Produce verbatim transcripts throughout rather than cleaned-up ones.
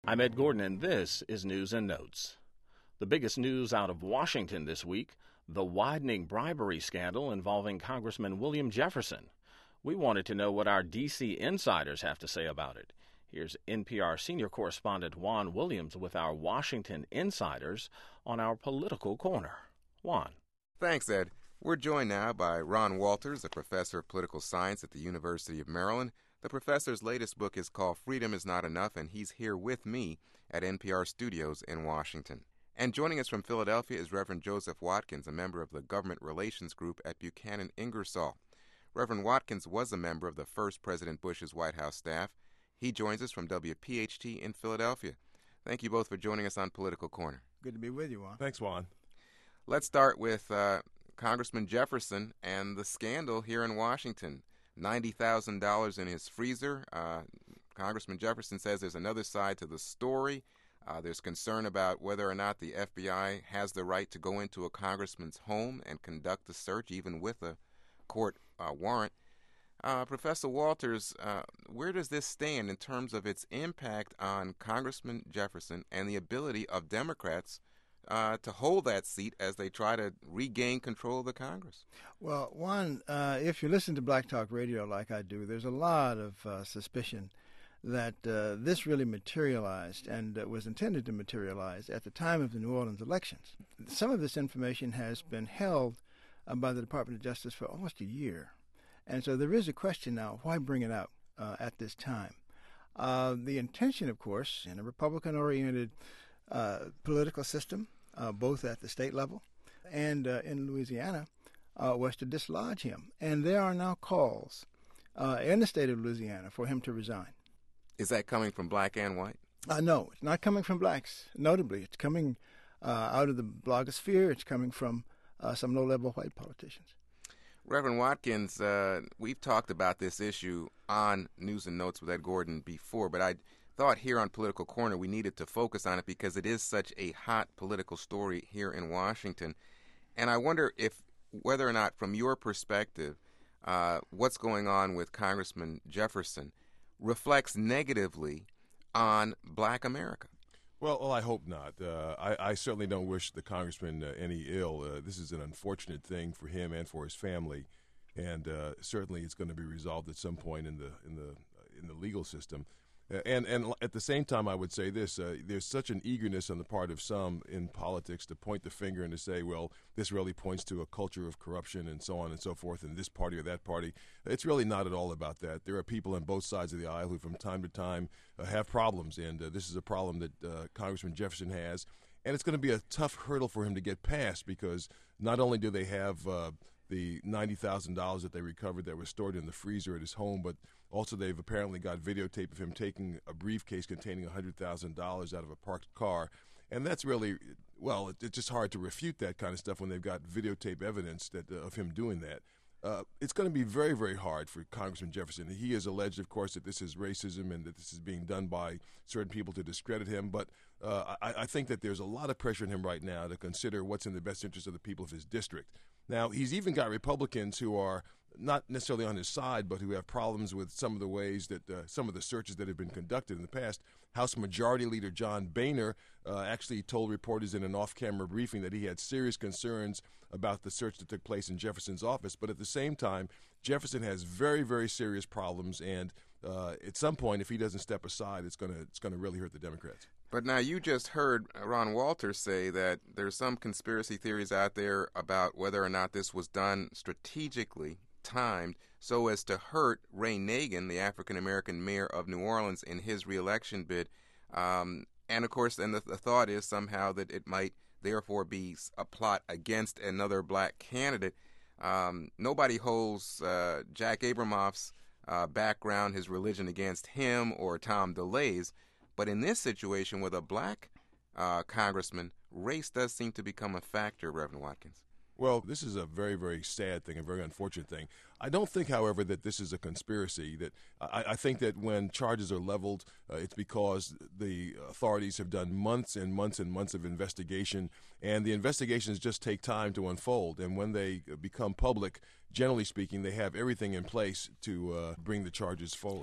I'm Ed Gordon, and this is News and Notes. The biggest news out of Washington this week, the widening bribery scandal involving Congressman William Jefferson. We wanted to know what our D C insiders have to say about it. Here's N P R senior correspondent Juan Williams with our Washington insiders on our political corner. Juan. Thanks, Ed. We're joined now by Ron Walters, a professor of political science at the University of Maryland. The professor's latest book is called Freedom is Not Enough, and he's here with me at N P R Studios in Washington. And joining us from Philadelphia is Reverend Joseph Watkins, a member of the Government Relations Group at Buchanan Ingersoll. Reverend Watkins was a member of the first President Bush's White House staff. He joins us from W P H T in Philadelphia. Thank you both for joining us on Political Corner. Good to be with you, Juan. Thanks, Juan. Let's start with uh, Congressman Jefferson and the scandal here in Washington. ninety thousand dollars in his freezer. Uh, Congressman Jefferson says there's another side to the story. Uh, there's concern about whether or not the F B I has the right to go into a congressman's home and conduct a search, even with a court uh, warrant. Uh, Professor Walters, uh, where does this stand in terms of its impact on Congressman Jefferson and the ability of Democrats Uh, to hold that seat as they try to regain control of the Congress? Well, one, uh, if you listen to Black Talk Radio like I do, there's a lot of uh, suspicion that uh, this really materialized and uh, was intended to materialize at the time of the New Orleans elections. Some of this information has been held uh, by the Department of Justice for almost a year. And so there is a question now, why bring it out uh, at this time? Uh, the intention, of course, in a Republican-oriented Uh, political system, uh, both at the state level and uh, in Louisiana, uh, was to dislodge him. And there are now calls uh, in the state of Louisiana for him to resign. Is that coming from black and white? Uh, no, it's not coming from blacks. Notably, it's coming uh, out of the blogosphere. It's coming from uh, some low-level white politicians. Reverend Watkins, uh, we've talked about this issue on News and Notes with Ed Gordon before, but I thought here on Political Corner we needed to focus on it because it is such a hot political story here in Washington. And I wonder if whether or not, from your perspective, uh, what's going on with Congressman Jefferson reflects negatively on black America. Well, well I hope not. Uh, I, I certainly don't wish the congressman uh, any ill. Uh, this is an unfortunate thing for him and for his family, and uh, certainly it's going to be resolved at some point in the in the in the legal system. Uh, and and at the same time, I would say this: uh, there's such an eagerness on the part of some in politics to point the finger and to say, well, this really points to a culture of corruption and so on and so forth in this party or that party. It's really not at all about that. There are people on both sides of the aisle who from time to time uh, have problems, and uh, this is a problem that uh, Congressman Jefferson has. And it's going to be a tough hurdle for him to get past because not only do they have uh, the ninety thousand dollars that they recovered that was stored in the freezer at his home, but also they've apparently got videotape of him taking a briefcase containing one hundred thousand dollars out of a parked car. And that's really, well, it, it's just hard to refute that kind of stuff when they've got videotape evidence that uh, of him doing that. Uh, it's going to be very, very hard for Congressman Jefferson. He has alleged, of course, that this is racism and that this is being done by certain people to discredit him. But uh, I, I think that there's a lot of pressure on him right now to consider what's in the best interest of the people of his district. Now, he's even got Republicans who are not necessarily on his side, but who have problems with some of the ways that uh, some of the searches that have been conducted in the past. House Majority Leader John Boehner uh, actually told reporters in an off-camera briefing that he had serious concerns about the search that took place in Jefferson's office. But at the same time, Jefferson has very, very serious problems, and uh, at some point, if he doesn't step aside, it's going to it's going to really hurt the Democrats. But now you just heard Ron Walters say that there's some conspiracy theories out there about whether or not this was done strategically, timed, so as to hurt Ray Nagin, the African-American mayor of New Orleans, in his reelection bid. Um, and, of course, and the, the thought is somehow that it might therefore be a plot against another black candidate. Um, nobody holds uh, Jack Abramoff's uh, background, his religion against him or Tom DeLay's. But in this situation with a black uh, congressman, race does seem to become a factor, Reverend Watkins. Well, this is a very, very sad thing, a very unfortunate thing. I don't think, however, that this is a conspiracy. That I, I think that when charges are leveled, uh, it's because the authorities have done months and months and months of investigation, and the investigations just take time to unfold. And when they become public, generally speaking, they have everything in place to uh, bring the charges forward.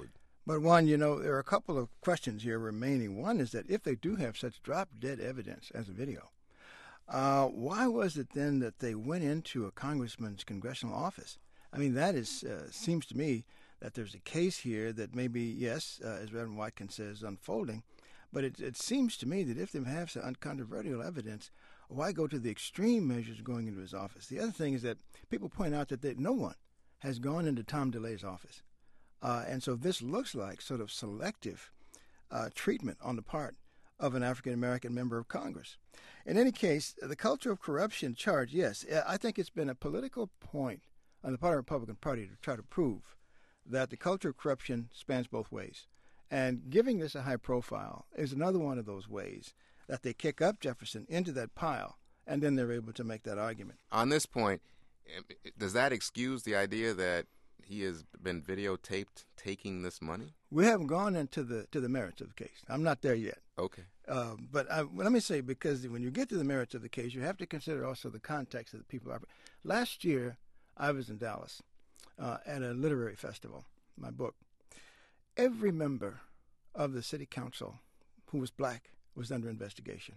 But one, you know, there are a couple of questions here remaining. One is that if they do have such drop-dead evidence as a video, uh, why was it then that they went into a congressman's congressional office? I mean, that is uh, seems to me that there's a case here that maybe, yes, uh, as Reverend Watkins says, unfolding, but it, it seems to me that if they have some uncontroversial evidence, why go to the extreme measures going into his office? The other thing is that people point out that they, no one has gone into Tom DeLay's office. Uh, and so this looks like sort of selective uh, treatment on the part of an African-American member of Congress. In any case, the culture of corruption charge, yes, I think it's been a political point on the part of the Republican Party to try to prove that the culture of corruption spans both ways. And giving this a high profile is another one of those ways that they kick up Jefferson into that pile, and then they're able to make that argument. On this point, does that excuse the idea that he has been videotaped taking this money? We haven't gone into the to the merits of the case. I'm not there yet. Okay. Uh, but I, well, let me say, because when you get to the merits of the case, you have to consider also the context of the people. Last year, I was in Dallas uh, at a literary festival, my book. Every member of the city council who was black was under investigation.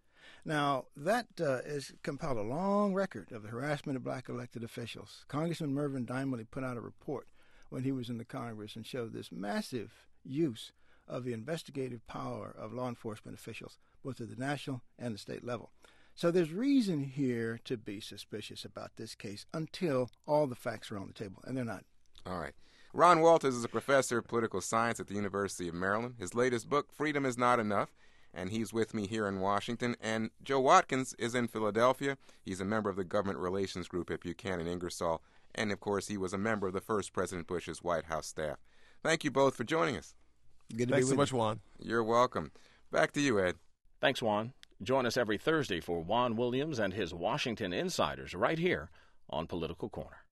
Now, that uh, has compiled a long record of the harassment of black elected officials. Congressman Mervyn Dimely put out a report when he was in the Congress and showed this massive use of the investigative power of law enforcement officials, both at the national and the state level. So there's reason here to be suspicious about this case until all the facts are on the table, and they're not. All right. Ron Walters is a professor of political science at the University of Maryland. His latest book, Freedom is Not Enough, and he's with me here in Washington. And Joe Watkins is in Philadelphia. He's a member of the government relations group at Buchanan Ingersoll, and, of course, he was a member of the first President Bush's White House staff. Thank you both for joining us. Good to Thanks be so with much, you. Juan. You're welcome. Back to you, Ed. Thanks, Juan. Join us every Thursday for Juan Williams and his Washington Insiders right here on Political Corner.